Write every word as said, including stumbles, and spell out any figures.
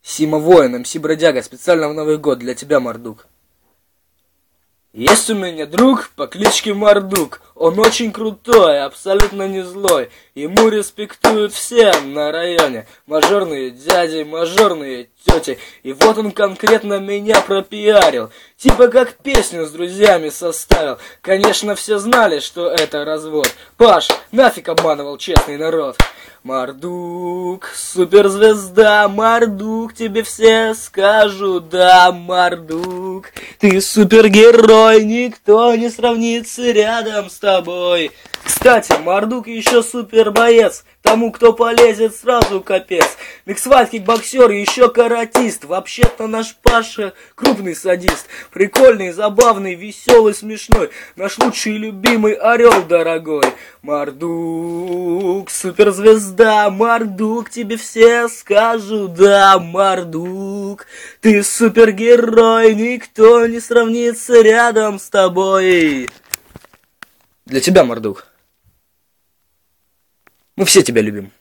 Сима Воин, МС Бродяга, специально в Новый год для тебя, Мордук. Есть у меня друг по кличке Мордук. Он очень крутой, абсолютно не злой. Ему респектуют все на районе. Мажорные дяди, мажорные тети. И вот он конкретно меня пропиарил. Типа как песню с друзьями составил. Конечно, все знали, что это развод. Паш, нафиг обманывал честный народ. Мордук, суперзвезда, Мордук, тебе все скажут, да, Мордук, ты супергерой, никто не сравнится рядом с тобой. Кстати, Мордук еще супербоец, тому, кто полезет, сразу капец. Миксвайт, кикбоксер, еще каратист, вообще-то наш Паша крупный садист. Прикольный, забавный, веселый, смешной, наш лучший любимый орел дорогой. Мордук, суперзвезда, Мордук, тебе все скажут, да, Мордук, ты супергерой, никто не сравнится рядом с тобой. Для тебя, Мордук. Мы все тебя любим.